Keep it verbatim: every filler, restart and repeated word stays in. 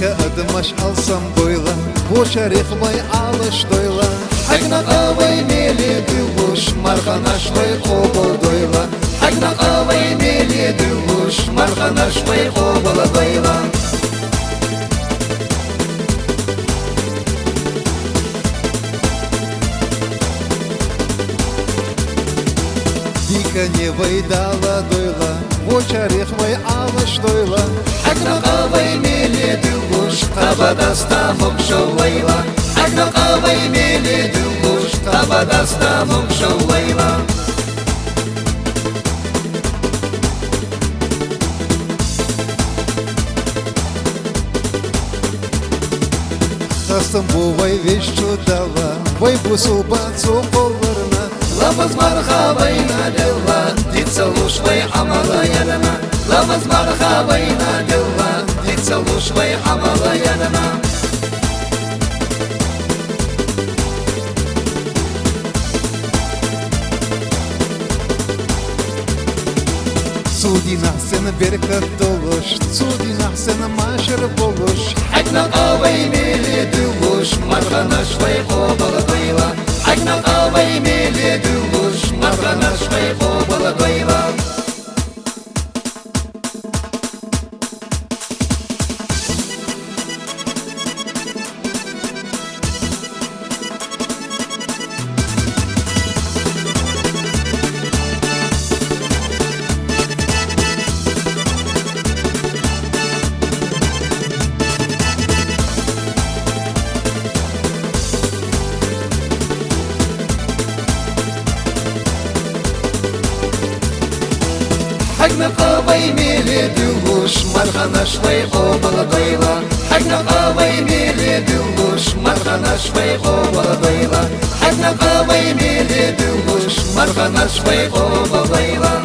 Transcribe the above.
İki adım aş alsam doyla, bu çarık bay alış doyla. Hagna avay meli dülüş, marhanaş bay obo doyla. Hagna avay meli dülüş, marhanaş bay obo doyla. Дика не вайдала дойла, в очарих мой алыш дойла. Хагна авай мели дülüş, табадаста мукшалайла. Хагна авай мели дülüş, табадаста мукшалайла. Хастам бувай вещь чудала, вай бусул бацу колырна. Ламаз мархабайна дилла, дицалушвай амала ядана. Ламаз мархабайна дилла, дицалушвай амала ядана. Судина сен беркат долуш, судина сен машыр болуш. Хагна авай мели дülüş, марханашвай обала дойла. Хагна авай мели дülüş, марханашвай обала дойла. Хагна авай мели дülüş, марханашвай обала дойла. Хагна авай мели дülüş, марханашвай обала дойла. Хагна авай мели дülüş, марханашвай обала дойла.